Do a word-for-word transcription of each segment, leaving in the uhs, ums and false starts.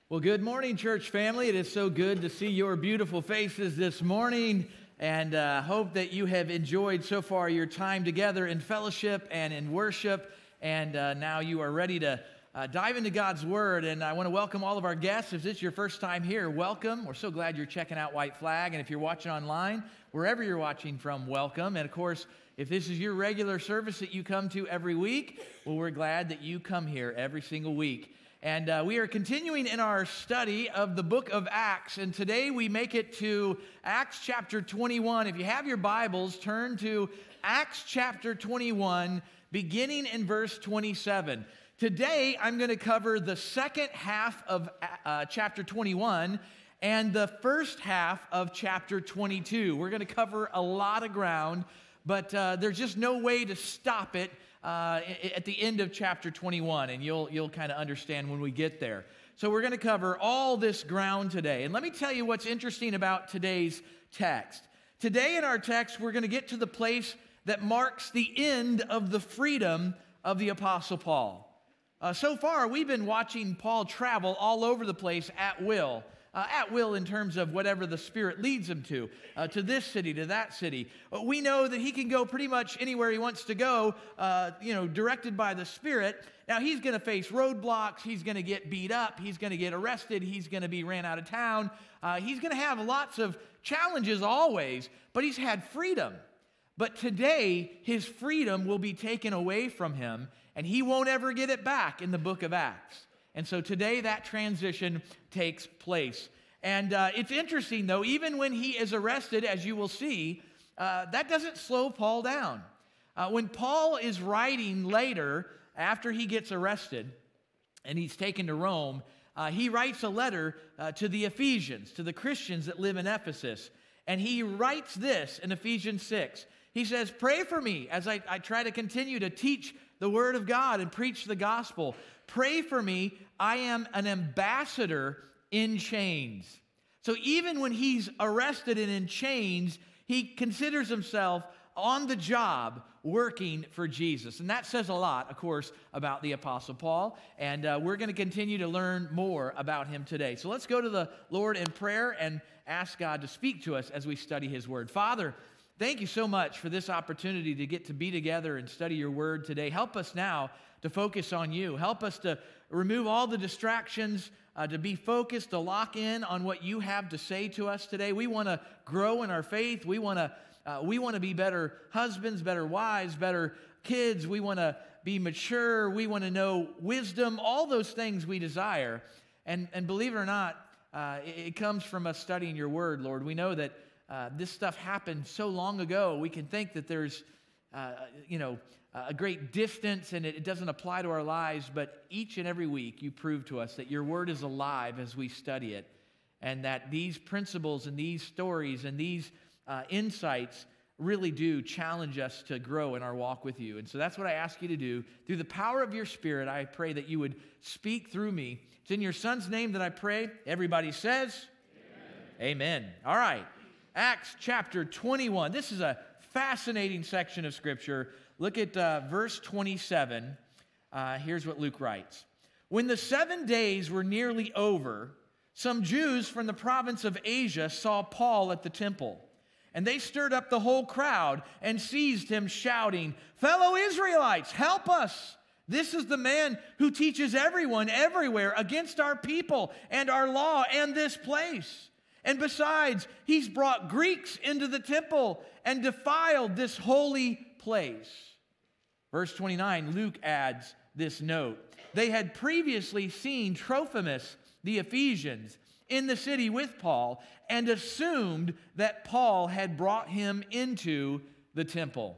Well, good morning, church family. It is so good to see your beautiful faces this morning, and uh, hope that you have enjoyed so far your time together in fellowship and in worship, and uh, now you are ready to uh, dive into God's Word. And I want to welcome all of our guests. If this is your first time here, welcome. We're so glad you're checking out White Flag, and if you're watching online, wherever you're watching from, welcome. And of course, if this is your regular service that you come to every week, well, we're glad that you come here every single week. And uh, we are continuing in our study of the book of Acts, and today we make it to Acts chapter twenty-one. If you have your Bibles, turn to Acts chapter twenty-one, beginning in verse twenty-seven. Today, I'm going to cover the second half of uh, chapter twenty-one and the first half of chapter twenty-two. We're going to cover a lot of ground, but uh, there's just no way to stop it Uh, at the end of chapter twenty-one, and you'll you'll kind of understand when we get there. So we're going to cover all this ground today. And let me tell you what's interesting about today's text. Today in our text, we're going to get to the place that marks the end of the freedom of the Apostle Paul. Uh, so far, we've been watching Paul travel all over the place at will. Uh, at will in terms of whatever the Spirit leads him to, uh, to this city, to that city. Uh, we know that he can go pretty much anywhere he wants to go, uh, you know, directed by the Spirit. Now, he's going to face roadblocks. He's going to get beat up. He's going to get arrested. He's going to be ran out of town. Uh, he's going to have lots of challenges always, but he's had freedom. But today, his freedom will be taken away from him, and he won't ever get it back in the book of Acts. And so today that transition takes place. And uh, it's interesting, though, even when he is arrested, as you will see, uh, that doesn't slow Paul down. Uh, when Paul is writing later, after he gets arrested and he's taken to Rome, uh, he writes a letter uh, to the Ephesians, to the Christians that live in Ephesus. And he writes this in Ephesians six. He says, "Pray for me as I, I try to continue to teach the Word of God and preach the gospel. Pray for me, I am an ambassador in chains." So even when he's arrested and in chains, he considers himself on the job working for Jesus. And that says a lot, of course, about the Apostle Paul. And uh, we're going to continue to learn more about him today. So let's go to the Lord in prayer and ask God to speak to us as we study His Word. Father, thank you so much for this opportunity to get to be together and study your Word today. Help us now to focus on you. Help us to remove all the distractions, uh, to be focused, to lock in on what you have to say to us today. We want to grow in our faith. We want to uh, we want to be better husbands, better wives, better kids. We want to be mature. We want to know wisdom, all those things we desire. And, and believe it or not, uh, it, it comes from us studying your Word, Lord. We know that uh, this stuff happened so long ago. We can think that there's, uh, you know, a great distance, and it, it doesn't apply to our lives, but each and every week you prove to us that your Word is alive as we study it, and that these principles and these stories and these uh, insights really do challenge us to grow in our walk with you. And so that's what I ask you to do. Through the power of your Spirit, I pray that you would speak through me. It's in your Son's name that I pray. Everybody says, Amen. Amen. All right. Acts chapter twenty-one. This is a fascinating section of Scripture. Look at uh, verse twenty-seven. Uh, here's what Luke writes. "When the seven days were nearly over, some Jews from the province of Asia saw Paul at the temple. And they stirred up the whole crowd and seized him, shouting, 'Fellow Israelites, help us! This is the man who teaches everyone everywhere against our people and our law and this place. And besides, he's brought Greeks into the temple and defiled this holy place.'" Verse twenty-nine, Luke adds this note. "They had previously seen Trophimus, the Ephesians, in the city with Paul and assumed that Paul had brought him into the temple."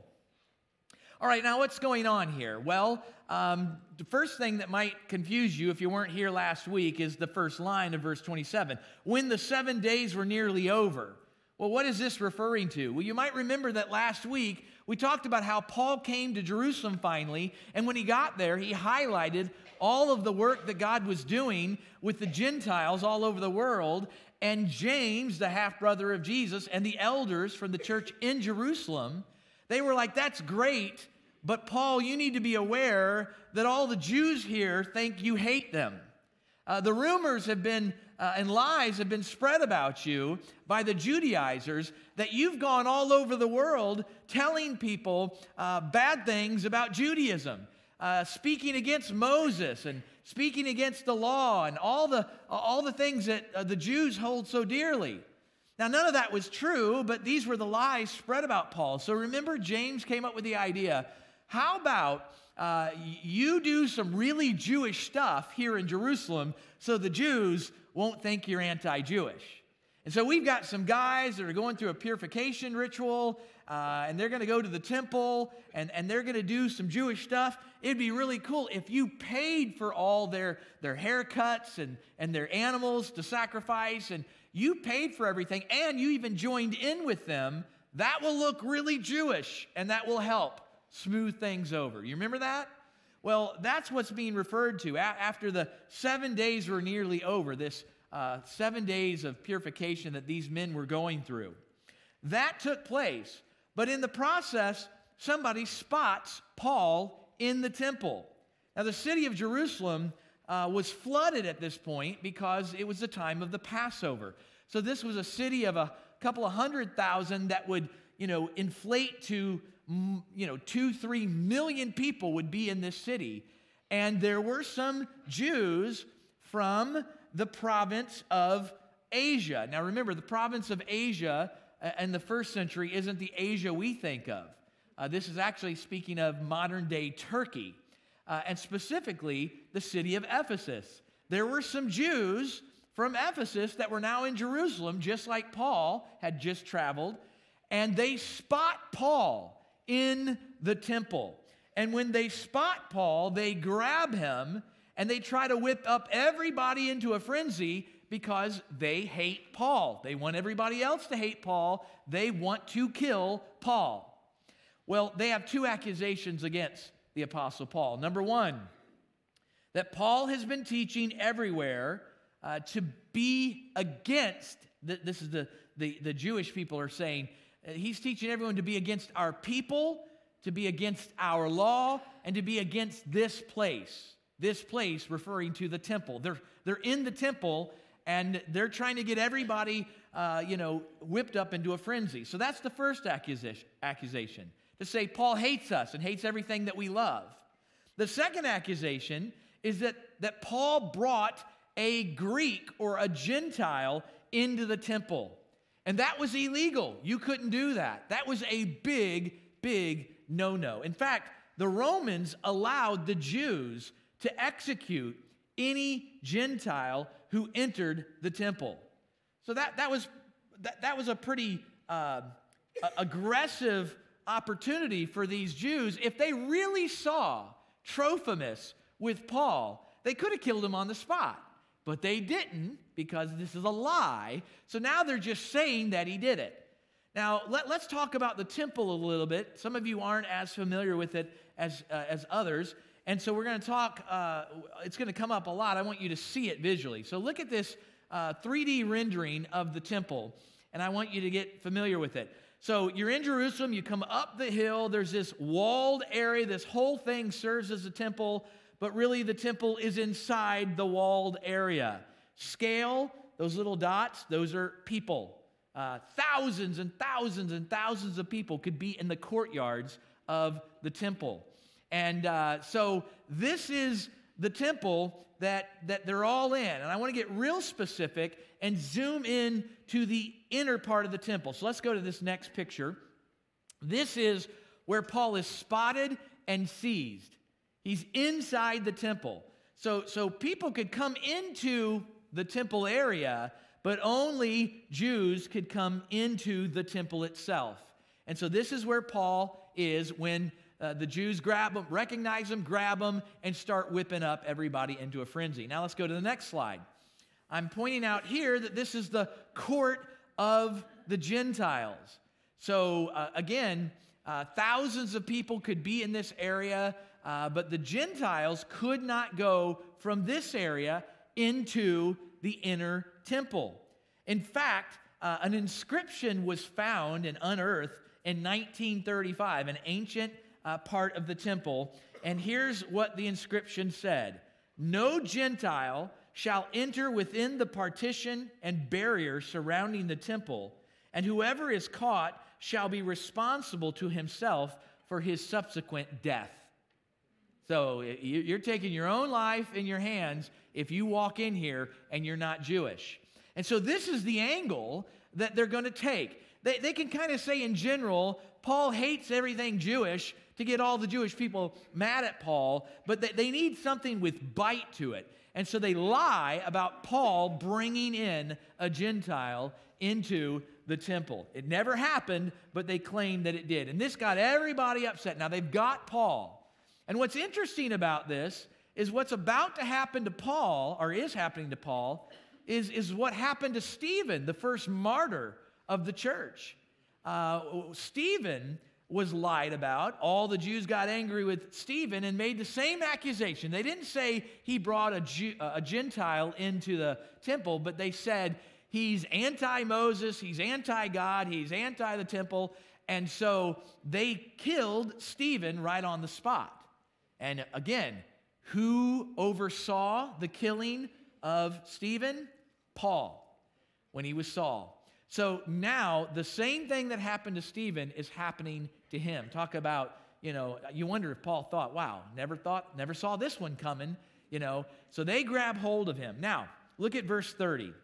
All right, now what's going on here? Well, um, the first thing that might confuse you if you weren't here last week is the first line of verse twenty-seven. When the seven days were nearly over. Well, what is this referring to? Well, you might remember that last week we talked about how Paul came to Jerusalem finally, and when he got there, he highlighted all of the work that God was doing with the Gentiles all over the world, and James, the half-brother of Jesus, and the elders from the church in Jerusalem, they were like, "That's great, but Paul, you need to be aware that all the Jews here think you hate them. Uh, the rumors have been, uh, and lies have been spread about you by the Judaizers that you've gone all over the world telling people uh, bad things about Judaism, uh, speaking against Moses and speaking against the law and all the, all the things that uh, the Jews hold so dearly. Now, none of that was true, but these were the lies spread about Paul. So remember, James came up with the idea, how about uh, you do some really Jewish stuff here in Jerusalem so the Jews won't think you're anti-Jewish? And so we've got some guys that are going through a purification ritual, uh, and they're going to go to the temple, and, and they're going to do some Jewish stuff. It'd be really cool if you paid for all their, their haircuts and, and their animals to sacrifice, and you paid for everything, and you even joined in with them. That will look really Jewish, and that will help smooth things over. You remember that? Well, that's what's being referred to. A- after the seven days were nearly over, this uh, seven days of purification that these men were going through. That took place, but in the process, somebody spots Paul in the temple. Now, the city of Jerusalem uh, was flooded at this point because it was the time of the Passover. So this was a city of a couple of hundred thousand that would, you know, inflate to, you know, two, three million people would be in this city. And there were some Jews from the province of Asia. Now remember, the province of Asia uh, in the first century isn't the Asia we think of. Uh, this is actually speaking of modern-day Turkey, uh, and specifically the city of Ephesus. There were some Jews from Ephesus that were now in Jerusalem, just like Paul had just traveled, and they spot Paul in the temple. And when they spot Paul, they grab him, and they try to whip up everybody into a frenzy because they hate Paul. They want everybody else to hate Paul. They want to kill Paul. Well, they have two accusations against the Apostle Paul. Number one, that Paul has been teaching everywhere uh, to be against, the, this is the, the, the Jewish people are saying, uh, he's teaching everyone to be against our people, to be against our law, and to be against this place. This place referring to the temple. They're, they're in the temple, and they're trying to get everybody, uh, you know, whipped up into a frenzy. So that's the first accusation, accusation, to say Paul hates us and hates everything that we love. The second accusation is that, that Paul brought a Greek or a Gentile into the temple. And that was illegal. You couldn't do that. That was a big, big no-no. In fact, the Romans allowed the Jews to execute any Gentile who entered the temple. So that, that, was, that, that was a pretty uh, aggressive opportunity for these Jews. If they really saw Trophimus with Paul, they could have killed him on the spot. But they didn't, because this is a lie. So now they're just saying that he did it. Now, let, let's talk about the temple a little bit. Some of you aren't as familiar with it as, uh, as others. And so we're going to talk, uh, it's going to come up a lot. I want you to see it visually. So look at this uh, three D rendering of the temple, and I want you to get familiar with it. So you're in Jerusalem, you come up the hill, there's this walled area, this whole thing serves as a temple, but really the temple is inside the walled area. Scale, those little dots, those are people. Uh, thousands and thousands and thousands of people could be in the courtyards of the temple. And uh, so this is the temple that, that they're all in. And I want to get real specific and zoom in to the inner part of the temple. So let's go to this next picture. This is where Paul is spotted and seized. He's inside the temple. So, so people could come into the temple area, but only Jews could come into the temple itself. And so this is where Paul is when Uh, the Jews grab him, recognize him, grab him, and start whipping up everybody into a frenzy. Now let's go to the next slide. I'm pointing out here that this is the court of the Gentiles. So uh, again, uh, thousands of people could be in this area, uh, but the Gentiles could not go from this area into the inner temple. In fact, uh, an inscription was found and unearthed in nineteen thirty-five, an ancient Uh, part of the temple, and here's what the inscription said: no Gentile shall enter within the partition and barrier surrounding the temple, and whoever is caught shall be responsible to himself for his subsequent death. So you're taking your own life in your hands if you walk in here and you're not Jewish. And so this is the angle that they're going to take. They, they can kind of say in general, Paul hates everything Jewish to get all the Jewish people mad at Paul, but they, they need something with bite to it. And so they lie about Paul bringing in a Gentile into the temple. It never happened, but they claim that it did. And this got everybody upset. Now they've got Paul. And what's interesting about this is what's about to happen to Paul, or is happening to Paul, is, is what happened to Stephen, the first martyr of the church. Uh, Stephen was lied about. All the Jews got angry with Stephen and made the same accusation. They didn't say he brought a, Jew, a Gentile into the temple, but they said he's anti-Moses, he's anti-God, he's anti the temple. And so they killed Stephen right on the spot. And again, who oversaw the killing of Stephen? Paul, when he was Saul. So now the same thing that happened to Stephen is happening to him. Talk about, you know, you wonder if Paul thought, wow, never thought, never saw this one coming, you know. So they grab hold of him. Now, look at verse thirty.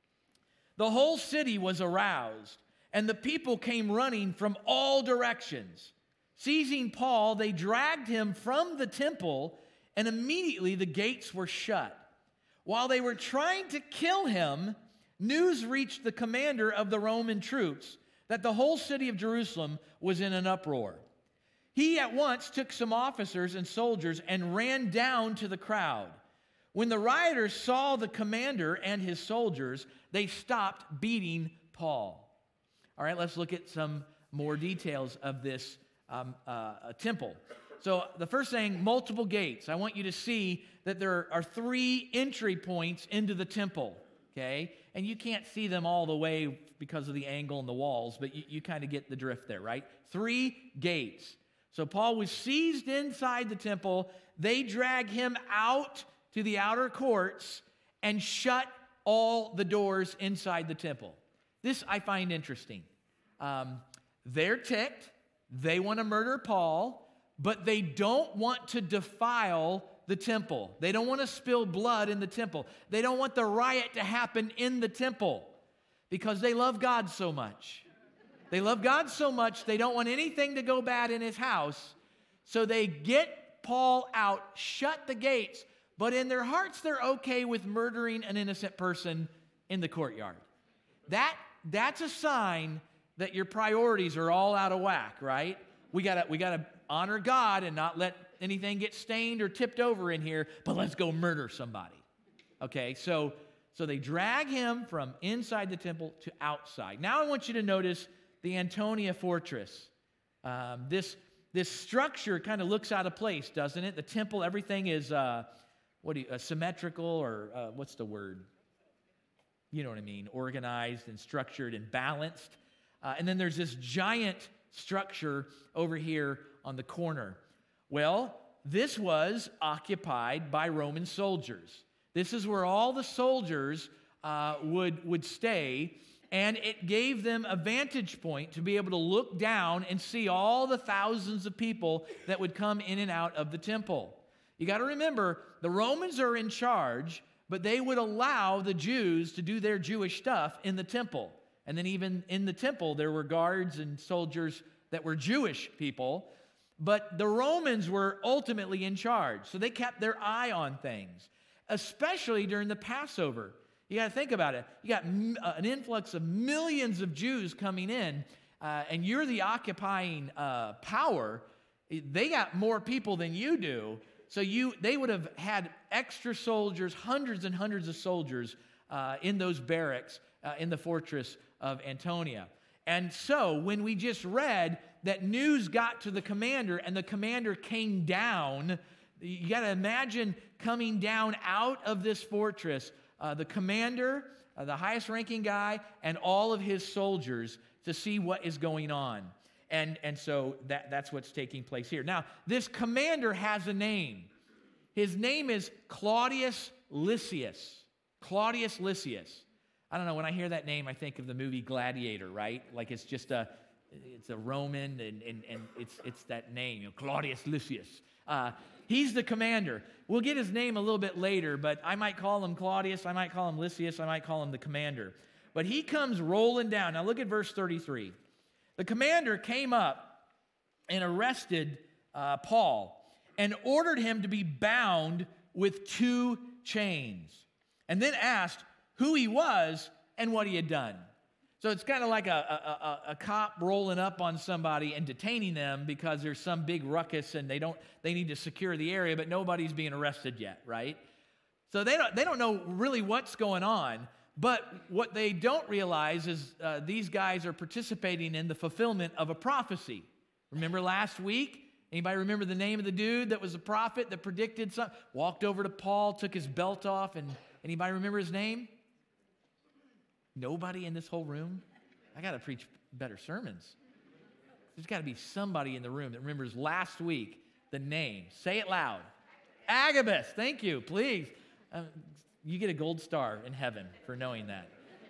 The whole city was aroused, and the people came running from all directions. Seizing Paul, they dragged him from the temple, and immediately the gates were shut. While they were trying to kill him, news reached the commander of the Roman troops that the whole city of Jerusalem was in an uproar. He at once took some officers and soldiers and ran down to the crowd. When the rioters saw the commander and his soldiers, they stopped beating Paul. All right, let's look at some more details of this um, uh, temple. So the first thing, multiple gates. I want you to see that there are three entry points into the temple, okay? And you can't see them all the way because of the angle in the walls, but you, you kind of get the drift there, right? Three gates. So Paul was seized inside the temple. They drag him out to the outer courts and shut all the doors inside the temple. This I find interesting. Um, they're ticked. They want to murder Paul, but they don't want to defile the temple. They don't want to spill blood in the temple. They don't want the riot to happen in the temple because they love God so much. They love God so much, they don't want anything to go bad in his house. So they get Paul out, shut the gates, but in their hearts, they're okay with murdering an innocent person in the courtyard. That, that's a sign that your priorities are all out of whack, right? We gotta, we gotta honor God and not let anything get stained or tipped over in here, but let's go murder somebody. Okay, so, so they drag him from inside the temple to outside. Now I want you to notice the Antonia fortress. Um, this, this structure kind of looks out of place, doesn't it? The temple, everything is uh, what do you, uh, symmetrical, or uh, what's the word? You know what I mean, organized and structured and balanced. Uh, and then there's this giant structure over here on the corner. Well, this was occupied by Roman soldiers. This is where all the soldiers uh, would, would stay, and it gave them a vantage point to be able to look down and see all the thousands of people that would come in and out of the temple. You got to remember, the Romans are in charge, but they would allow the Jews to do their Jewish stuff in the temple. And then even in the temple, there were guards and soldiers that were Jewish people. But the Romans were ultimately in charge. So they kept their eye on things, especially during the Passover. You got to think about it. You got an influx of millions of Jews coming in, uh, and you're the occupying uh, power. They got more people than you do. So you, they would have had extra soldiers, hundreds and hundreds of soldiers uh, in those barracks uh, in the fortress of Antonia. And so when we just read that news got to the commander and the commander came down, you got to imagine coming down out of this fortress, uh, the commander, uh, the highest ranking guy, and all of his soldiers to see what is going on. And, and so that, that's what's taking place here. Now, this commander has a name. His name is Claudius Lysias. Claudius Lysias. I don't know, when I hear that name, I think of the movie Gladiator, right? Like it's just a, it's a Roman, and, and, and it's, it's that name, you know, Claudius Lysias. Uh, he's the commander. We'll get his name a little bit later, but I might call him Claudius, I might call him Lysias, I might call him the commander. But he comes rolling down. Now look at verse thirty-three. The commander came up and arrested uh, Paul and ordered him to be bound with two chains, and then asked who he was and what he had done. So it's kind of like a, a, a, a cop rolling up on somebody and detaining them because there's some big ruckus and they don't they need to secure the area, but nobody's being arrested yet, right? So they don't they don't know really what's going on, but what they don't realize is uh, these guys are participating in the fulfillment of a prophecy. Remember last week? Anybody remember the name of the dude that was a prophet that predicted something? Walked over to Paul, took his belt off, and anybody remember his name? Nobody in this whole room? I got to preach better sermons. There's got to be somebody in the room that remembers last week the name. Say it loud. Agabus. Thank you. Please. Um, you get a gold star in heaven for knowing that.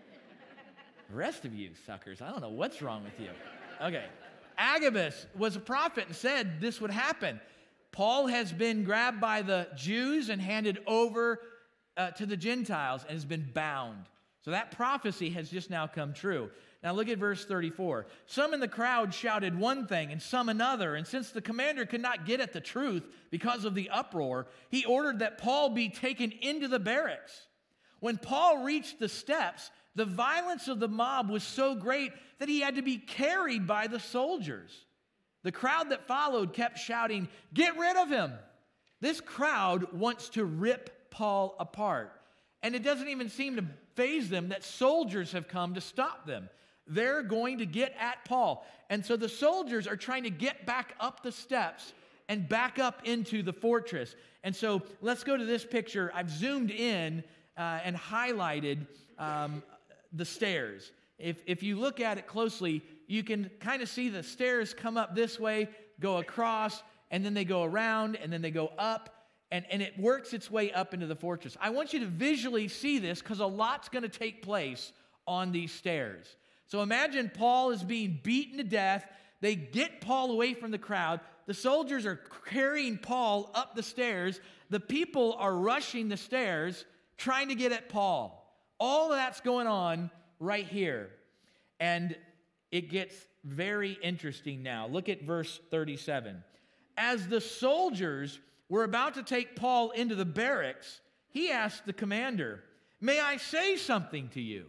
The rest of you suckers, I don't know what's wrong with you. Okay. Agabus was a prophet and said this would happen. Paul has been grabbed by the Jews and handed over uh, to the Gentiles and has been bound. So that prophecy has just now come true. Now look at verse thirty-four. Some in the crowd shouted one thing and some another, and since the commander could not get at the truth because of the uproar, he ordered that Paul be taken into the barracks. When Paul reached the steps, the violence of the mob was so great that he had to be carried by the soldiers. The crowd that followed kept shouting, "Get rid of him!" This crowd wants to rip Paul apart. And it doesn't even seem to faze them that soldiers have come to stop them. They're going to get at Paul. And so the soldiers are trying to get back up the steps and back up into the fortress. And so let's go to this picture. I've zoomed in uh, and highlighted um, the stairs. If, if you look at it closely, you can kind of see the stairs come up this way, go across, and then they go around, and then they go up. And, and it works its way up into the fortress. I want you to visually see this because a lot's going to take place on these stairs. So imagine Paul is being beaten to death. They get Paul away from the crowd. The soldiers are carrying Paul up the stairs. The people are rushing the stairs trying to get at Paul. All of that's going on right here. And it gets very interesting now. Look at verse thirty-seven. As the soldiers were about to take Paul into the barracks, he asked the commander, "May I say something to you?"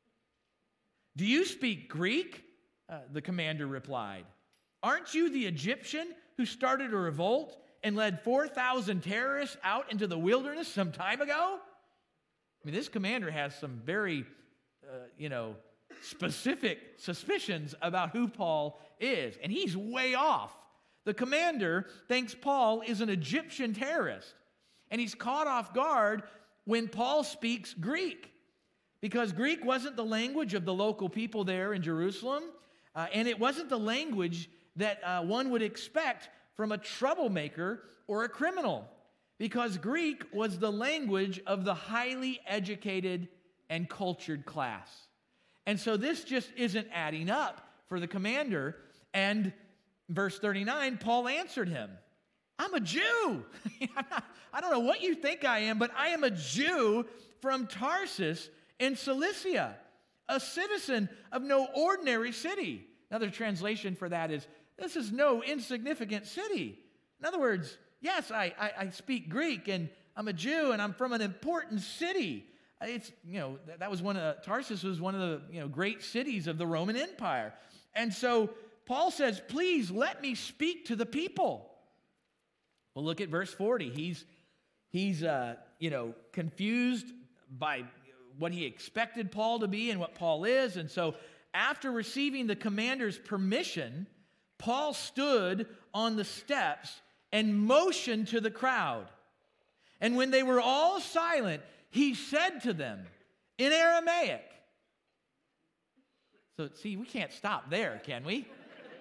"Do you speak Greek?" Uh, the commander replied. "Aren't you the Egyptian who started a revolt and led four thousand terrorists out into the wilderness some time ago?" I mean, this commander has some very, uh, you know, specific suspicions about who Paul is, and he's way off. The commander thinks Paul is an Egyptian terrorist, and he's caught off guard when Paul speaks Greek, because Greek wasn't the language of the local people there in Jerusalem, uh, and it wasn't the language that uh, one would expect from a troublemaker or a criminal, because Greek was the language of the highly educated and cultured class. And so this just isn't adding up for the commander, and verse thirty-nine, Paul answered him, "I'm a Jew." I don't know what you think I am, but I am a Jew from Tarsus in Cilicia, a citizen of no ordinary city. Another translation for that is, this is no insignificant city. In other words, yes, I, I, I speak Greek, and I'm a Jew, and I'm from an important city. It's, you know, that was one of, Tarsus was one of the, you know, great cities of the Roman Empire. And so Paul says, "Please let me speak to the people." Well, look at verse forty. He's, he's uh, you know, confused by what he expected Paul to be and what Paul is. And so after receiving the commander's permission, Paul stood on the steps and motioned to the crowd. And when they were all silent, he said to them in Aramaic. So, see, we can't stop there, can we?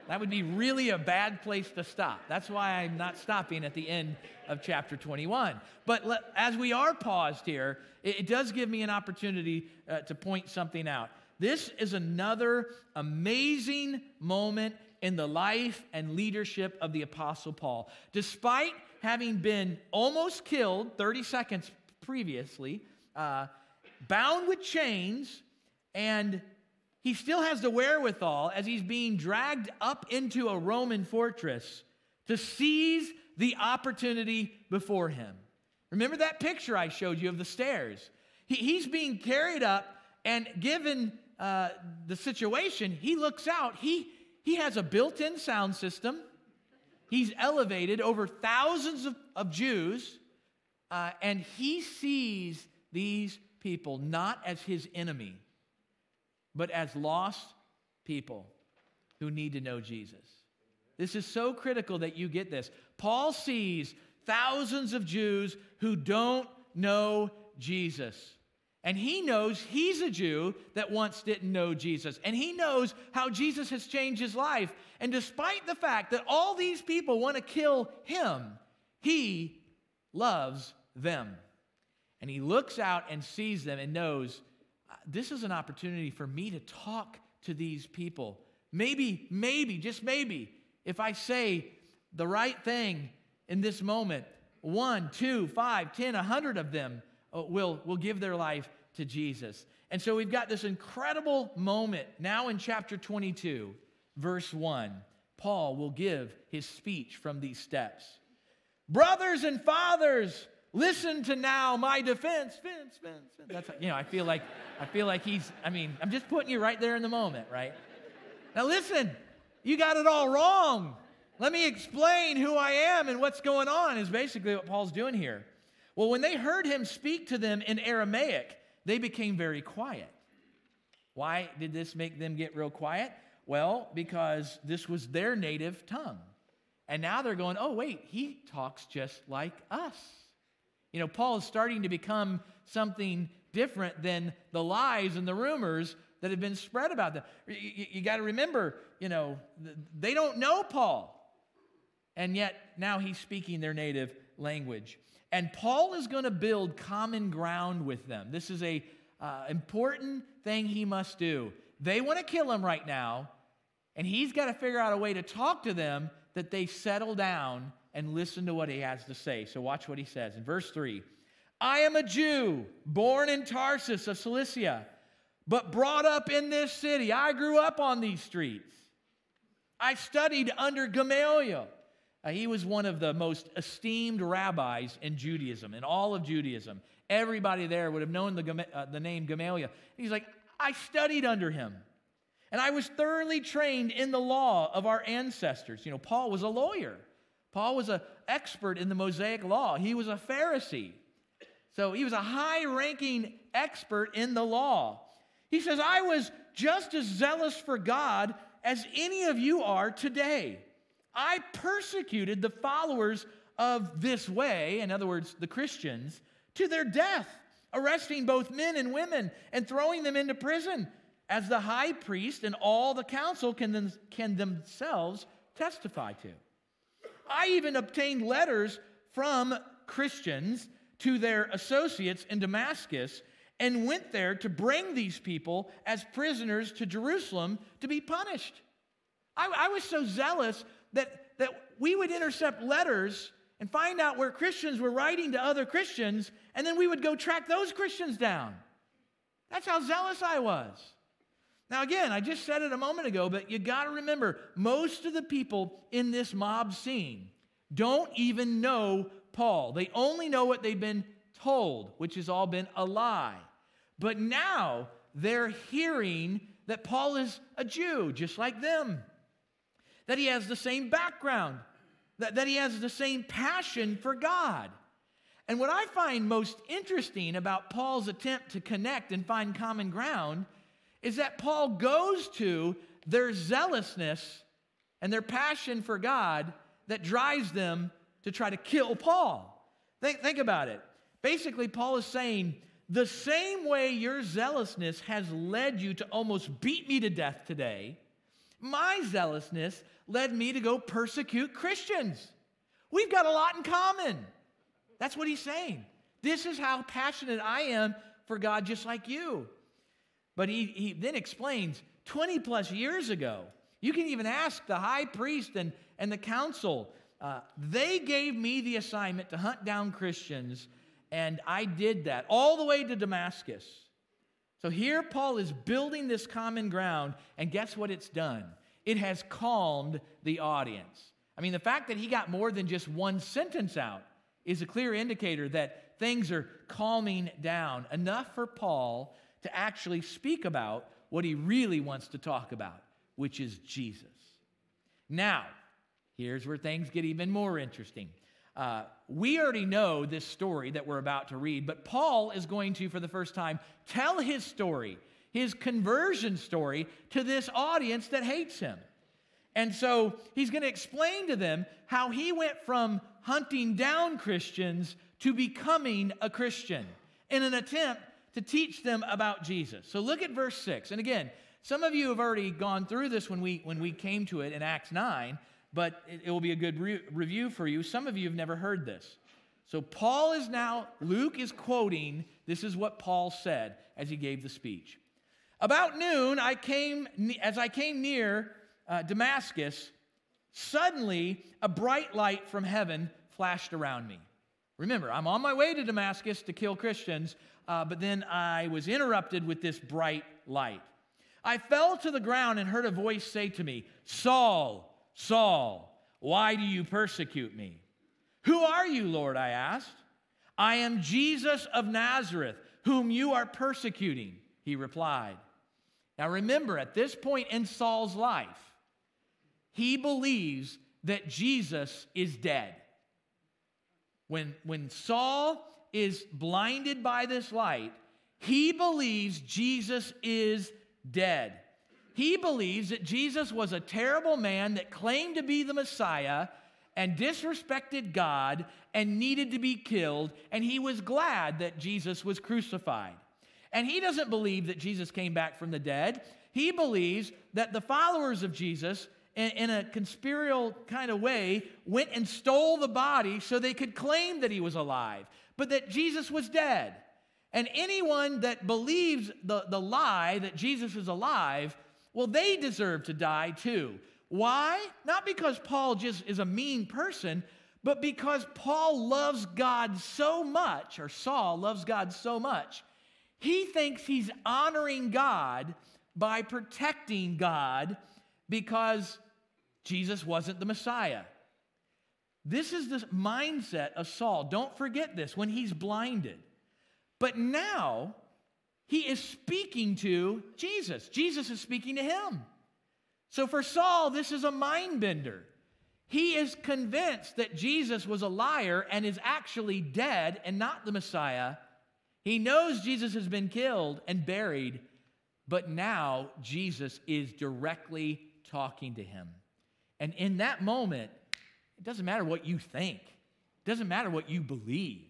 That would be really a bad place to stop. That's why I'm not stopping at the end of chapter twenty-one. But let, as we are paused here, it, it does give me an opportunity uh, to point something out. This is another amazing moment in the life and leadership of the Apostle Paul. Despite having been almost killed thirty seconds previously, uh, bound with chains, and he still has the wherewithal as he's being dragged up into a Roman fortress to seize the opportunity before him. Remember that picture I showed you of the stairs? He, he's being carried up, and given uh, the situation, he looks out. He, he has a built-in sound system. He's elevated over thousands of, of Jews, uh, and he sees these people not as his enemy, but as lost people who need to know Jesus. This is so critical that you get this. Paul sees thousands of Jews who don't know Jesus. And he knows he's a Jew that once didn't know Jesus. And he knows how Jesus has changed his life. And despite the fact that all these people want to kill him, he loves them. And he looks out and sees them and knows, this is an opportunity for me to talk to these people. Maybe, maybe, just maybe, if I say the right thing in this moment, one, two, five, ten, a hundred of them will, will give their life to Jesus. And so we've got this incredible moment now in chapter twenty-two, verse one. Paul will give his speech from these steps. Brothers and fathers, listen to now my defense. Fence, fence, fence. That's, you know, I feel like I feel like he's, I mean, I'm just putting you right there in the moment, right? Now listen, you got it all wrong. Let me explain who I am and what's going on is basically what Paul's doing here. Well, when they heard him speak to them in Aramaic, they became very quiet. Why did this make them get real quiet? Well, because this was their native tongue. And now they're going, oh, wait, he talks just like us. You know, Paul is starting to become something different than the lies and the rumors that have been spread about them. You, you, you got to remember, you know, they don't know Paul. And yet now he's speaking their native language. And Paul is going to build common ground with them. This is a uh, important thing he must do. They want to kill him right now, and he's got to figure out a way to talk to them that they settle down and listen to what he has to say. So watch what he says in verse three. I am a Jew, born in Tarsus of Cilicia, but brought up in this city. I grew up on these streets. I studied under Gamaliel. Uh, he was one of the most esteemed rabbis in Judaism, in all of Judaism. Everybody there would have known the, uh, the name Gamaliel. He's like, I studied under him. And I was thoroughly trained in the law of our ancestors. You know, Paul was a lawyer. Paul was an expert in the Mosaic law. He was a Pharisee. So he was a high-ranking expert in the law. He says, I was just as zealous for God as any of you are today. I persecuted the followers of this way, in other words, the Christians, to their death, arresting both men and women and throwing them into prison, as the high priest and all the council can, them, can themselves testify to. I even obtained letters from Christians to their associates in Damascus and went there to bring these people as prisoners to Jerusalem to be punished. I, I was so zealous that, that we would intercept letters and find out where Christians were writing to other Christians, and then we would go track those Christians down. That's how zealous I was. Now again, I just said it a moment ago, but you got to remember, most of the people in this mob scene don't even know Paul. They only know what they've been told, which has all been a lie. But now they're hearing that Paul is a Jew, just like them, that he has the same background, that, that he has the same passion for God. And what I find most interesting about Paul's attempt to connect and find common ground is that Paul goes to their zealousness and their passion for God that drives them to try to kill Paul. Think, think about it. Basically, Paul is saying, the same way your zealousness has led you to almost beat me to death today, My zealousness led me to go persecute Christians. We've got a lot in common. That's what he's saying. This is how passionate I am for God, just like you. But he, he then explains, twenty plus years ago, you can even ask the high priest and, and the council. Uh, they gave me the assignment to hunt down Christians, and I did that all the way to Damascus. So here Paul is building this common ground, and guess what it's done? It has calmed the audience. I mean, the fact that he got more than just one sentence out is a clear indicator that things are calming down, enough for Paul to actually speak about what he really wants to talk about, which is Jesus. Now, here's where things get even more interesting. Uh, we already know this story that we're about to read, but Paul is going to, for the first time, tell his story, his conversion story, to this audience that hates him. And so he's going to explain to them how he went from hunting down Christians to becoming a Christian in an attempt to teach them about Jesus. So look at verse six. And again, some of you have already gone through this when we, when we came to it in Acts nine, but it, it will be a good re- review for you. Some of you have never heard this. So Paul is now, Luke is quoting, this is what Paul said as he gave the speech. About noon, I came, as I came near uh, Damascus, suddenly a bright light from heaven flashed around me. Remember, I'm on my way to Damascus to kill Christians, uh, but then I was interrupted with this bright light. I fell to the ground and heard a voice say to me, Saul, Saul, why do you persecute me? Who are you, Lord? I asked. I am Jesus of Nazareth, whom you are persecuting, he replied. Now remember, at this point in Saul's life, he believes that Jesus is dead. When, when Saul is blinded by this light, he believes Jesus is dead. He believes that Jesus was a terrible man that claimed to be the Messiah and disrespected God and needed to be killed, and he was glad that Jesus was crucified. And he doesn't believe that Jesus came back from the dead. He believes that the followers of Jesus, in, in a conspiratorial kind of way, went and stole the body so they could claim that he was alive, but that Jesus was dead. And anyone that believes the, the lie that Jesus is alive, well, they deserve to die too. Why? Not because Paul just is a mean person, but because Paul loves God so much, or Saul loves God so much, he thinks he's honoring God by protecting God because Jesus wasn't the Messiah. This is the mindset of Saul. Don't forget this when he's blinded. But now he is speaking to Jesus. Jesus is speaking to him. So for Saul, this is a mind bender. He is convinced that Jesus was a liar and is actually dead and not the Messiah. He knows Jesus has been killed and buried, but now Jesus is directly talking to him. And in that moment, it doesn't matter what you think. It doesn't matter what you believe.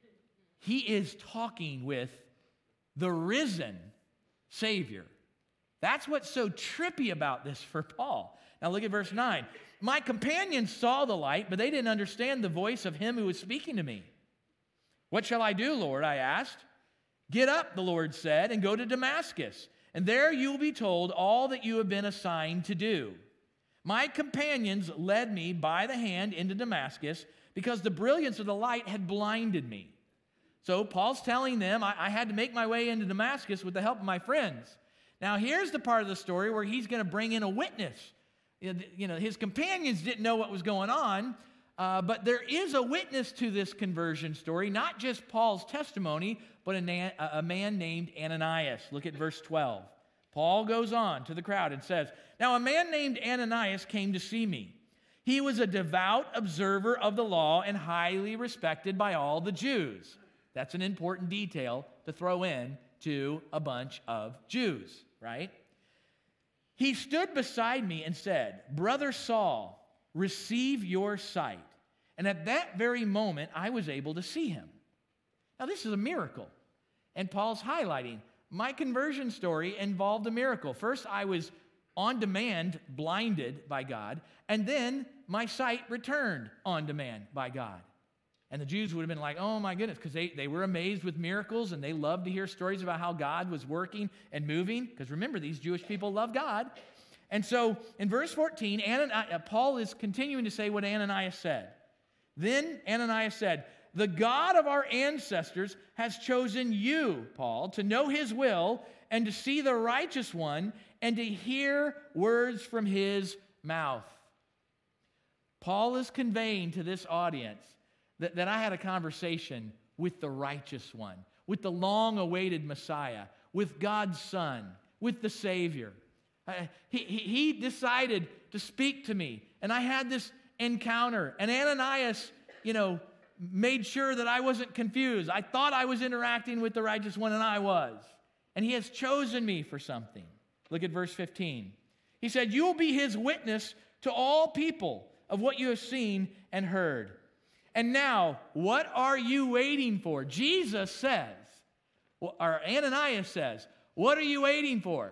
He is talking with the risen Savior. That's what's so trippy about this for Paul. Now look at verse nine. My companions saw the light, but they didn't understand the voice of him who was speaking to me. What shall I do, Lord? I asked. Get up, the Lord said, and go to Damascus, and there you will be told all that you have been assigned to do. My companions led me by the hand into Damascus because the brilliance of the light had blinded me. So Paul's telling them, I, I had to make my way into Damascus with the help of my friends. Now here's the part of the story where he's going to bring in a witness. You know, his companions didn't know what was going on, uh, but there is a witness to this conversion story, not just Paul's testimony, but a, na- a man named Ananias. Look at verse twelve. Paul goes on to the crowd and says, Now a man named Ananias came to see me. He was a devout observer of the law and highly respected by all the Jews. That's an important detail to throw in to a bunch of Jews, right? He stood beside me and said, Brother Saul, receive your sight. And at that very moment, I was able to see him. Now, this is a miracle. And Paul's highlighting, my conversion story involved a miracle. First, I was on demand, blinded by God, and then my sight returned on demand by God. And the Jews would have been like, oh my goodness, because they, they were amazed with miracles, and they loved to hear stories about how God was working and moving, because remember, these Jewish people love God. And so in verse fourteen, Ananias, Paul is continuing to say what Ananias said. Then Ananias said, the God of our ancestors has chosen you, Paul, to know his will and to see the righteous one and to hear words from his mouth. Paul is conveying to this audience that, that I had a conversation with the righteous one, with the long-awaited Messiah, with God's Son, with the Savior. Uh, he, he, he decided to speak to me, and I had this encounter. And Ananias, you know, made sure that I wasn't confused. I thought I was interacting with the righteous one, and I was. And he has chosen me for something. Look at verse fifteen. He said, you will be his witness to all people of what you have seen and heard. And now, what are you waiting for? Jesus says, or Ananias says, what are you waiting for?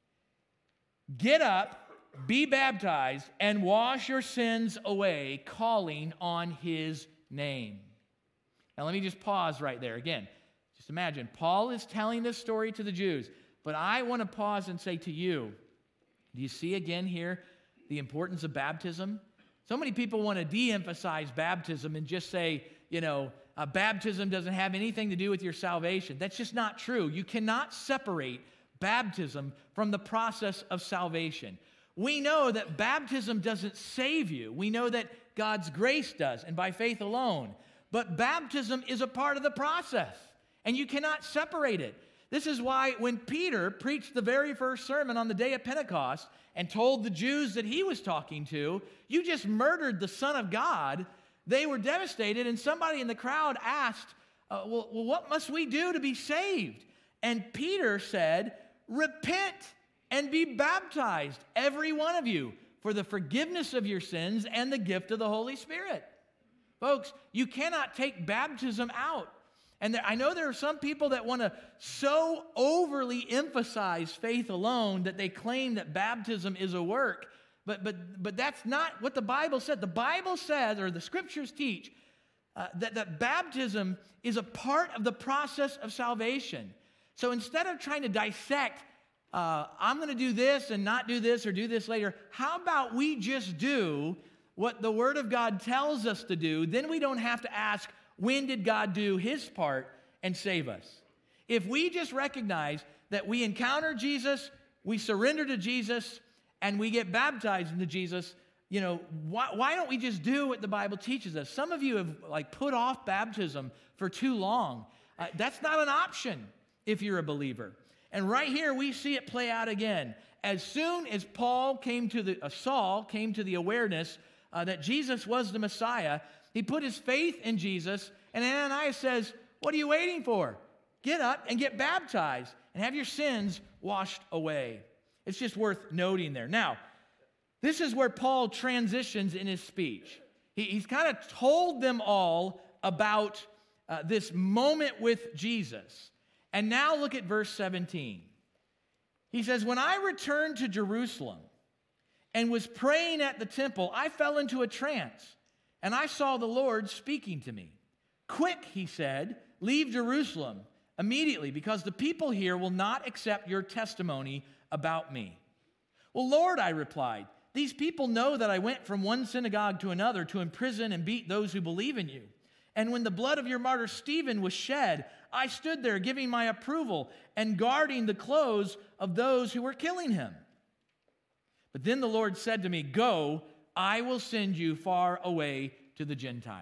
Get up, be baptized, and wash your sins away, calling on his name. Now, let me just pause right there. Again, just imagine, Paul is telling this story to the Jews, but I want to pause and say to you, do you see again here the importance of baptism? So many people want to de-emphasize baptism and just say, you know, uh, baptism doesn't have anything to do with your salvation. That's just not true. You cannot separate baptism from the process of salvation. We know that baptism doesn't save you. We know that God's grace does, and by faith alone. But baptism is a part of the process, and you cannot separate it. This is why when Peter preached the very first sermon on the day of Pentecost and told the Jews that he was talking to, you just murdered the Son of God, they were devastated, and somebody in the crowd asked, uh, well, well, what must we do to be saved? And Peter said, repent and be baptized, every one of you, for the forgiveness of your sins and the gift of the Holy Spirit. Folks, you cannot take baptism out. And there, I know there are some people that want to so overly emphasize faith alone that they claim that baptism is a work. But, but, but that's not what the Bible said. The Bible says, or the Scriptures teach, uh, that, that baptism is a part of the process of salvation. So instead of trying to dissect, uh, I'm going to do this and not do this or do this later, how about we just do what the Word of God tells us to do? Then we don't have to ask, when did God do his part and save us? If we just recognize that we encounter Jesus, we surrender to Jesus, and we get baptized into Jesus, you know, why, why don't we just do what the Bible teaches us? Some of you have like put off baptism for too long. Uh, that's not an option if you're a believer. And right here we see it play out again. As soon as Paul came to the, uh, Saul came to the awareness uh, that Jesus was the Messiah, he put his faith in Jesus, and Ananias says, what are you waiting for? Get up and get baptized and have your sins washed away. It's just worth noting there. Now, this is where Paul transitions in his speech. He, he's kind of told them all about uh, this moment with Jesus. And now look at verse seventeen. He says, when I returned to Jerusalem and was praying at the temple, I fell into a trance. And I saw the Lord speaking to me. Quick, he said, leave Jerusalem immediately, because the people here will not accept your testimony about me. Well, Lord, I replied, these people know that I went from one synagogue to another to imprison and beat those who believe in you. And when the blood of your martyr Stephen was shed, I stood there giving my approval and guarding the clothes of those who were killing him. But then the Lord said to me, go, I will send you far away to the Gentiles.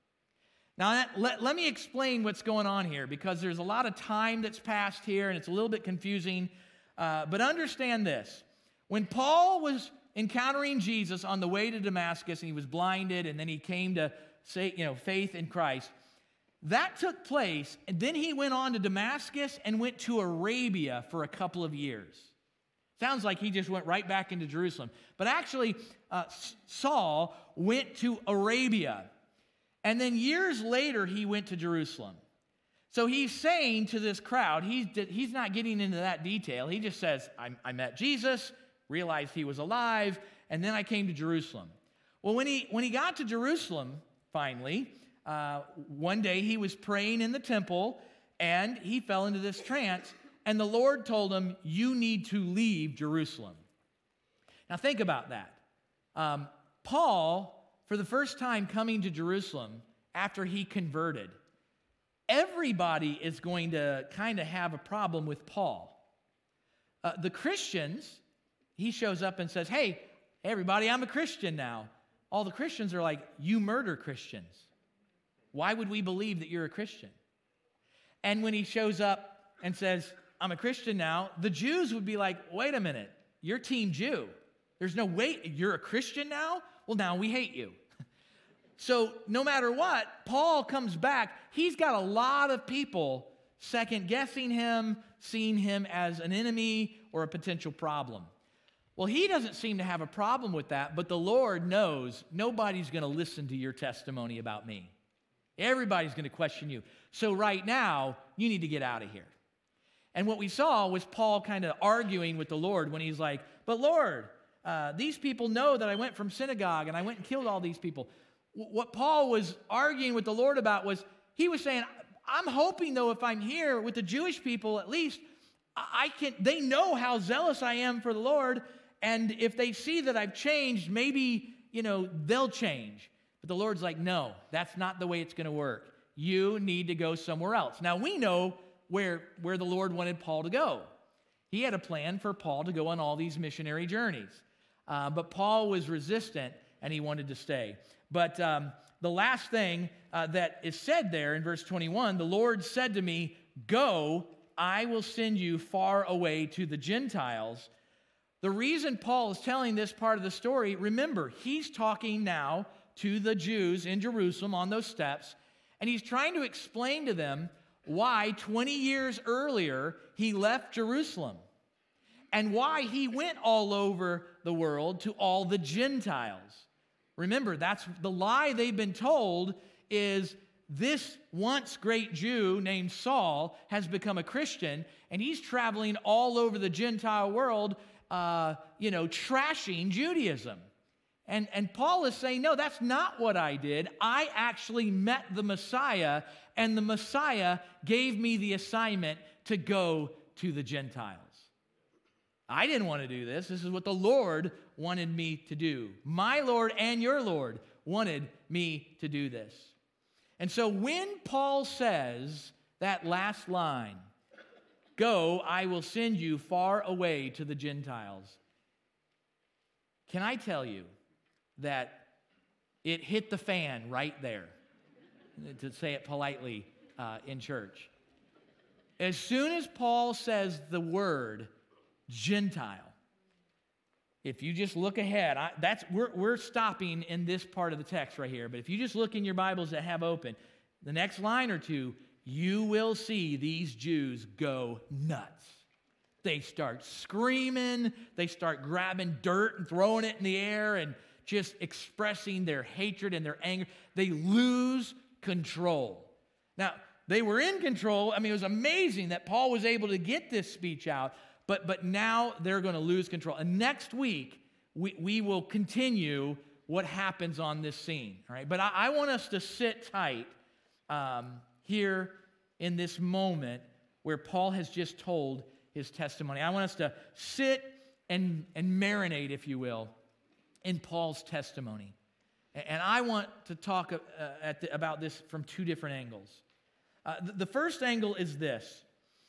Now, let, let me explain what's going on here, because there's a lot of time that's passed here, and it's a little bit confusing. Uh, but understand this. When Paul was encountering Jesus on the way to Damascus, and he was blinded, and then he came to say, you know, faith in Christ, that took place, and then he went on to Damascus and went to Arabia for a couple of years. Sounds like he just went right back into Jerusalem. But actually, uh, Saul went to Arabia. And then years later, he went to Jerusalem. So he's saying to this crowd, he's, he's not getting into that detail. He just says, I, I met Jesus, realized he was alive, and then I came to Jerusalem. Well, when he, when he got to Jerusalem, finally, uh, one day he was praying in the temple, and he fell into this trance, and the Lord told him, you need to leave Jerusalem. Now think about that. Um, Paul, for the first time coming to Jerusalem after he converted, everybody is going to kind of have a problem with Paul. Uh, the Christians, he shows up and says, hey, everybody, I'm a Christian now. All the Christians are like, you murder Christians. Why would we believe that you're a Christian? And when he shows up and says, I'm a Christian now, the Jews would be like, wait a minute, you're Team Jew. There's no way, you're a Christian now? Well, now we hate you. So no matter what, Paul comes back. He's got a lot of people second-guessing him, seeing him as an enemy or a potential problem. Well, he doesn't seem to have a problem with that, but the Lord knows nobody's going to listen to your testimony about me. Everybody's going to question you. So right now, you need to get out of here. And what we saw was Paul kind of arguing with the Lord when he's like, but Lord, uh, these people know that I went from synagogue and I went and killed all these people. W- what Paul was arguing with the Lord about was, he was saying, I'm hoping though if I'm here with the Jewish people at least, I can. They know how zealous I am for the Lord, and if they see that I've changed, maybe, you know, they'll change. But the Lord's like, no, that's not the way it's going to work. You need to go somewhere else. Now, we know where, where the Lord wanted Paul to go. He had a plan for Paul to go on all these missionary journeys. Uh, but Paul was resistant, and he wanted to stay. But um, the last thing uh, that is said there in verse twenty-one, the Lord said to me, go, I will send you far away to the Gentiles. The reason Paul is telling this part of the story, remember, he's talking now to the Jews in Jerusalem on those steps, and he's trying to explain to them why twenty years earlier he left Jerusalem and why he went all over the world to all the Gentiles. Remember, that's the lie they've been told is this once great Jew named Saul has become a Christian, and he's traveling all over the Gentile world, uh, you know, trashing Judaism. And, and Paul is saying, no, that's not what I did. I actually met the Messiah, and the Messiah gave me the assignment to go to the Gentiles. I didn't want to do this. This is what the Lord wanted me to do. My Lord and your Lord wanted me to do this. And so when Paul says that last line, go, I will send you far away to the Gentiles, can I tell you that it hit the fan right there, to say it politely uh, in church. As soon as Paul says the word Gentile, if you just look ahead, I, that's we're, we're stopping in this part of the text right here, but if you just look in your Bibles that have open, the next line or two, you will see these Jews go nuts. They start screaming, they start grabbing dirt and throwing it in the air and just expressing their hatred and their anger. They lose control. Now, they were in control. I mean, it was amazing that Paul was able to get this speech out, but, but now they're going to lose control. And next week, we, we will continue what happens on this scene. All right? But I, I want us to sit tight um, here in this moment where Paul has just told his testimony. I want us to sit and, and marinate, if you will, in Paul's testimony. And I want to talk uh, at the, about this from two different angles. Uh, the, the first angle is this.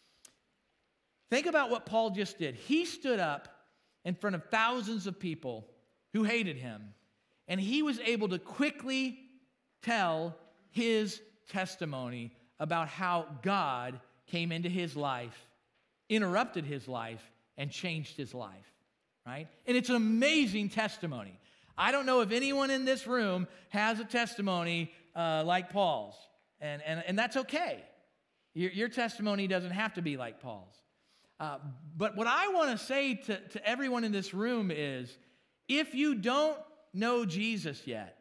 Think about what Paul just did. He stood up in front of thousands of people who hated him, and he was able to quickly tell his testimony about how God came into his life, interrupted his life, and changed his life. Right? And it's an amazing testimony. I don't know if anyone in this room has a testimony uh, like Paul's, and, and, and that's okay. Your, your testimony doesn't have to be like Paul's. Uh, but what I want to say to, to everyone in this room is, if you don't know Jesus yet,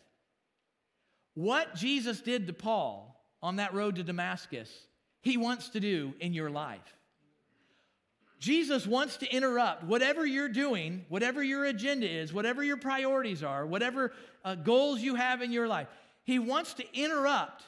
what Jesus did to Paul on that road to Damascus, he wants to do in your life. Jesus wants to interrupt whatever you're doing, whatever your agenda is, whatever your priorities are, whatever uh, goals you have in your life. He wants to interrupt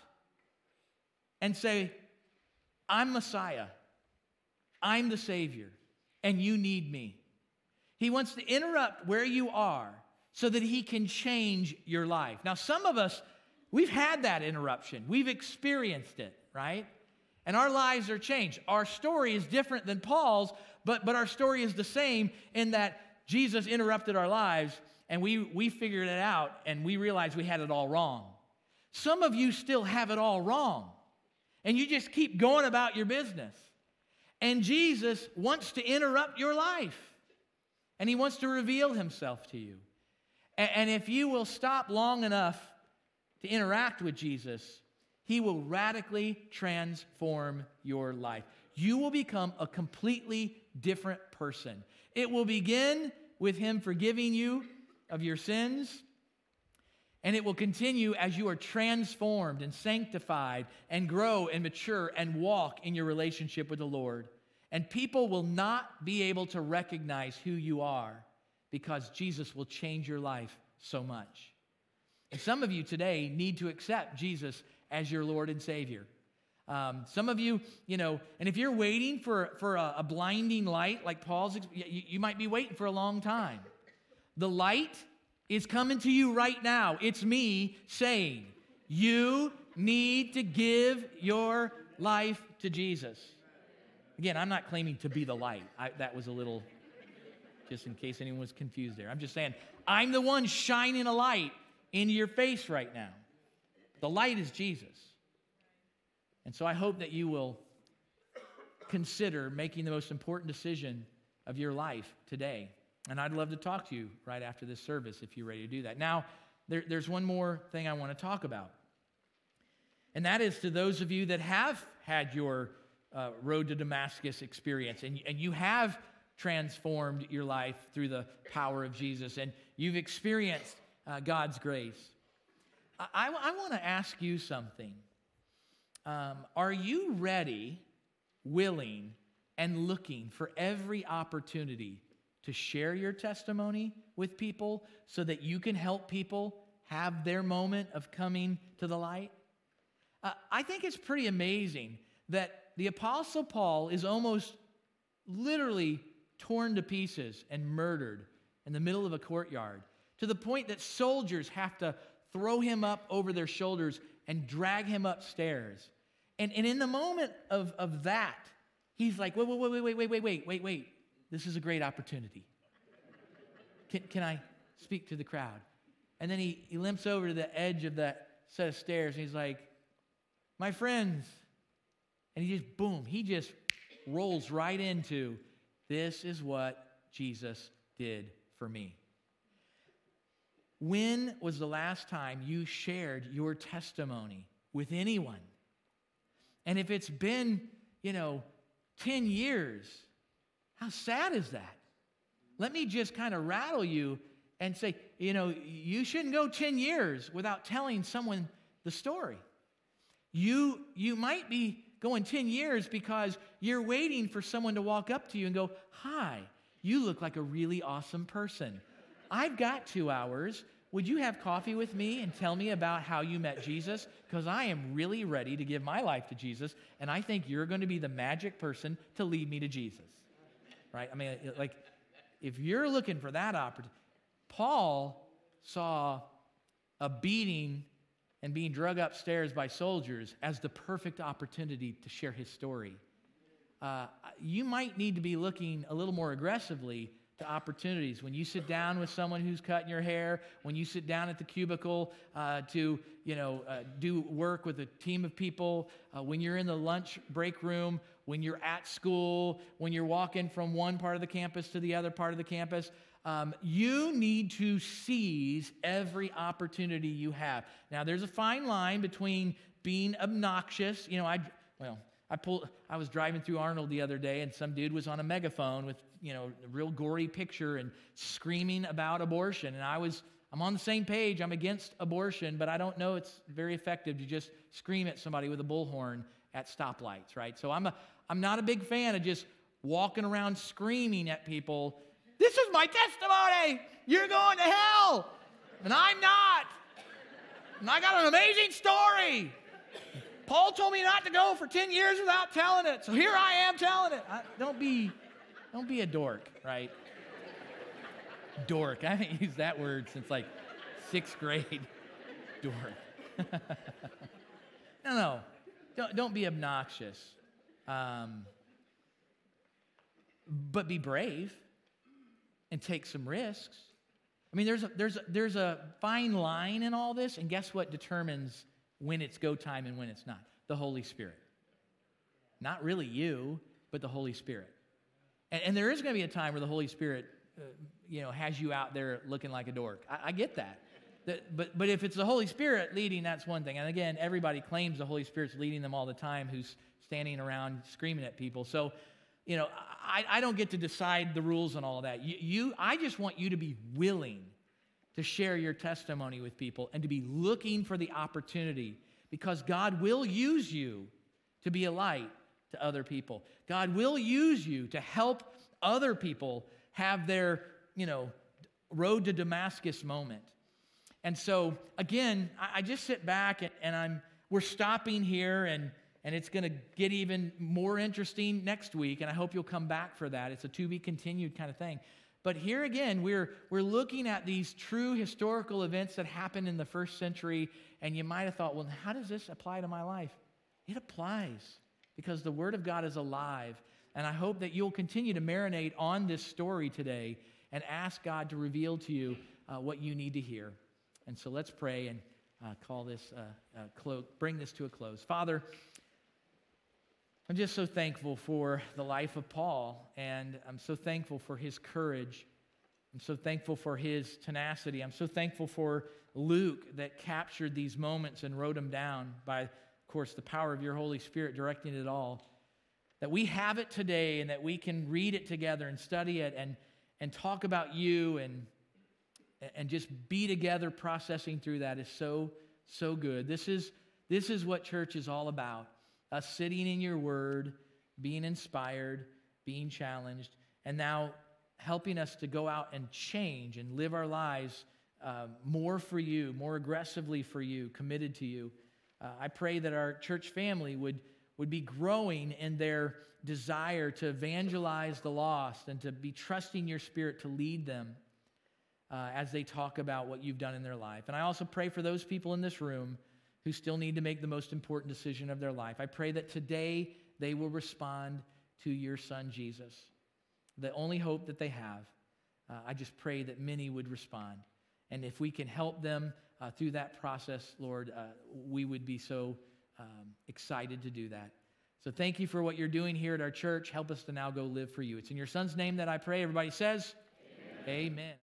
and say, I'm Messiah. I'm the Savior, and you need me. He wants to interrupt where you are so that he can change your life. Now, some of us, we've had that interruption. We've experienced it, right? And our lives are changed. Our story is different than Paul's, but, but our story is the same in that Jesus interrupted our lives, and we, we figured it out, and we realized we had it all wrong. Some of you still have it all wrong, and you just keep going about your business. And Jesus wants to interrupt your life, and he wants to reveal himself to you. And, and if you will stop long enough to interact with Jesus, he will radically transform your life. You will become a completely different person. It will begin with him forgiving you of your sins, and it will continue as you are transformed and sanctified and grow and mature and walk in your relationship with the Lord. And people will not be able to recognize who you are because Jesus will change your life so much. And some of you today need to accept Jesus as your Lord and Savior. Um, some of you, you know, and if you're waiting for, for a, a blinding light like Paul's, you, you might be waiting for a long time. The light is coming to you right now. It's me saying, you need to give your life to Jesus. Again, I'm not claiming to be the light. I, that was a little, just in case anyone was confused there. I'm just saying, I'm the one shining a light into your face right now. The light is Jesus. And so I hope that you will consider making the most important decision of your life today. And I'd love to talk to you right after this service if you're ready to do that. Now, there, there's one more thing I want to talk about. And that is to those of you that have had your uh, road to Damascus experience, and, and you have transformed your life through the power of Jesus, and you've experienced uh, God's grace. I, I want to ask you something. Um, are you ready, willing, and looking for every opportunity to share your testimony with people so that you can help people have their moment of coming to the light? Uh, I think it's pretty amazing that the Apostle Paul is almost literally torn to pieces and murdered in the middle of a courtyard, to the point that soldiers have to throw him up over their shoulders and drag him upstairs. And, and in the moment of, of that, he's like, wait, wait, wait, wait, wait, wait, wait, wait, wait, wait. This is a great opportunity. Can, can I speak to the crowd? And then he, he limps over to the edge of that set of stairs, and he's like, my friends. And he just, boom, he just rolls right into, this is what Jesus did for me. When was the last time you shared your testimony with anyone? And if it's been, you know, ten years, how sad is that? Let me just kind of rattle you and say, you know, you shouldn't go ten years without telling someone the story. You, you might be going ten years because you're waiting for someone to walk up to you and go, hi, you look like a really awesome person. I've got two hours. Would you have coffee with me and tell me about how you met Jesus? Because I am really ready to give my life to Jesus, and I think you're going to be the magic person to lead me to Jesus. Right? I mean, like, if you're looking for that opportunity, Paul saw a beating and being drug upstairs by soldiers as the perfect opportunity to share his story. Uh, you might need to be looking a little more aggressively to opportunities. When you sit down with someone who's cutting your hair, when you sit down at the cubicle uh, to, you know, uh, do work with a team of people, uh, when you're in the lunch break room, when you're at school, when you're walking from one part of the campus to the other part of the campus, um, you need to seize every opportunity you have. Now, there's a fine line between being obnoxious. You know, I, well, I pulled, I was driving through Arnold the other day, and some dude was on a megaphone with, you know, a real gory picture and screaming about abortion. And I was, I'm on the same page. I'm against abortion, but I don't know it's very effective to just scream at somebody with a bullhorn at stoplights, right? So I'm a, I'm not a big fan of just walking around screaming at people, "This is my testimony. You're going to hell, and I'm not. And I got an amazing story. Paul told me not to go for ten years without telling it, so here I am telling it." I, don't be, don't be a dork, right? Dork. I haven't used that word since like sixth grade. Dork. no, no. Don't, don't be obnoxious. Um, but be brave and take some risks. I mean, there's a, there's a, there's a fine line in all this, and guess what determines when it's go time and when it's not? The Holy Spirit. Not really you, but the Holy Spirit. And, and there is going to be a time where the Holy Spirit, uh, you know, has you out there looking like a dork. I, I get that. that. But but if it's the Holy Spirit leading, that's one thing. And again, everybody claims the Holy Spirit's leading them all the time who's standing around screaming at people. So, you know, I, I don't get to decide the rules and all of that. You, you, I just want you to be willing to share your testimony with people and to be looking for the opportunity, because God will use you to be a light to other people. God will use you to help other people have their, you know, road to Damascus moment. And so, again, I, I just sit back and, and I'm we're stopping here, and And it's going to get even more interesting next week, and I hope you'll come back for that. It's a to-be-continued kind of thing. But here again, we're, we're looking at these true historical events that happened in the first century, and you might have thought, well, how does this apply to my life? It applies because the Word of God is alive, and I hope that you'll continue to marinate on this story today and ask God to reveal to you uh, what you need to hear. And so let's pray and uh, call this, uh, uh, clo- bring this to a close. Father, I'm just so thankful for the life of Paul, and I'm so thankful for his courage. I'm so thankful for his tenacity. I'm so thankful for Luke that captured these moments and wrote them down by, of course, the power of your Holy Spirit directing it all. That we have it today and that we can read it together and study it and, and talk about you and, and just be together processing through that is so, so good. This is, this is what church is all about. Us sitting in your word, being inspired, being challenged, and now helping us to go out and change and live our lives uh, more for you, more aggressively for you, committed to you. Uh, I pray that our church family would, would be growing in their desire to evangelize the lost and to be trusting your Spirit to lead them uh, as they talk about what you've done in their life. And I also pray for those people in this room who still need to make the most important decision of their life. I pray that today they will respond to your Son, Jesus, the only hope that they have. Uh, I just pray that many would respond. And if we can help them uh, through that process, Lord, uh, we would be so um, excited to do that. So thank you for what you're doing here at our church. Help us to now go live for you. It's in your Son's name that I pray. Everybody says, amen. Amen.